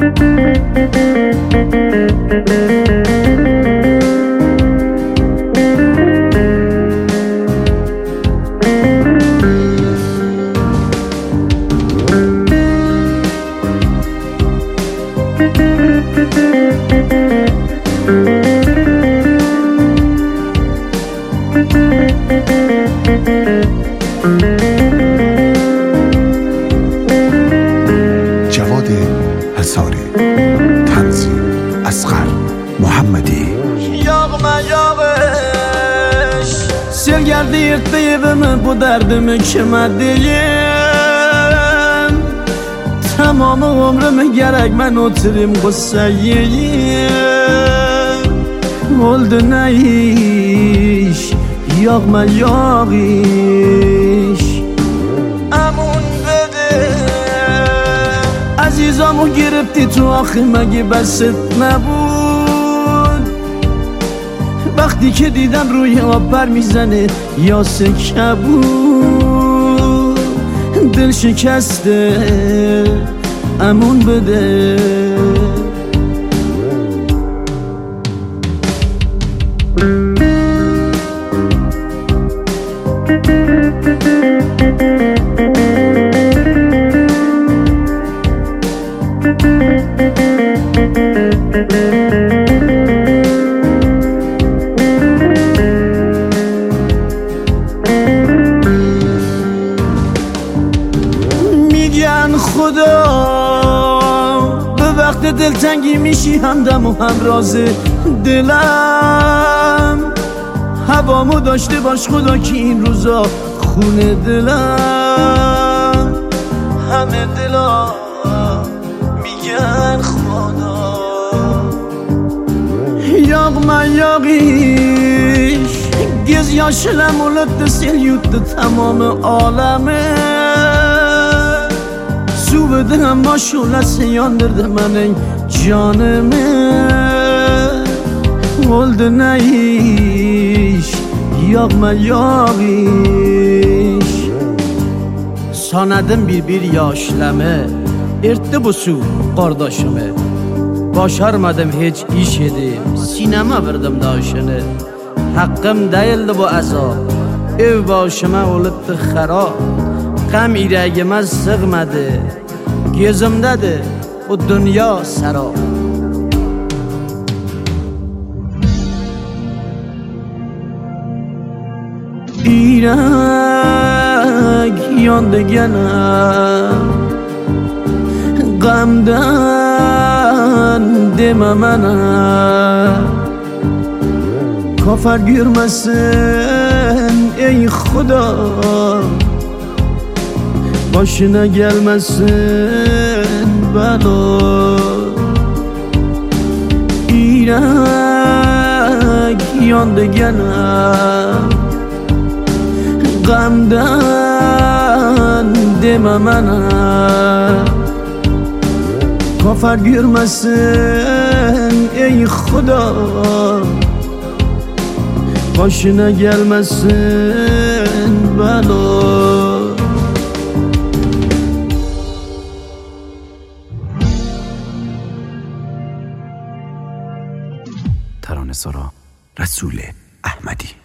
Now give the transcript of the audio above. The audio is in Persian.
جواد حصاری، تنظیم اصغر محمدی. Yağma yağış, sel geldi yırttı evimi, bu derdimi kime diyeyim? Tamamı ömrümü gerek ben oturayım gussayeyim. Oldu ne iş, yağma yağış. Amun bede azizamı giripti tu akhime gibesit nebud. وقتی که دیدم روی آب پر میزنه یا سکه بود. دل شکسته امون بده. خدا به وقت دلتنگی میشی همدم و همراز دلم. هوامو داشته باش خدا که این روزا خونه دلم. همه دلا میگن خدا یاغما یاغیش گز yaşılım olup sel yuttu tamam aleme. Su بدهم ماشولası yandırdı benim canımı. Oldu ne iş, yağma yağış. Sanadım bir yaşlamı, ertti bu su kardeşimi. Başarmadım hiç iş edip, sineme verdim daşını. Hakkım değildi bu azap, ev başıma oluptu harap. Qam yüreğime sığmadı, gözümdedir bu dünya sarap. İrek yandı gene gamdan deme bana. Kafir görmesin ey Xudo, başına gelmesin bela. İrek yandı gene gamdan deme bana. Kafir görmesin ey Xudo, başına gelmesin bela. ترانه‌سرا رسول احمدی.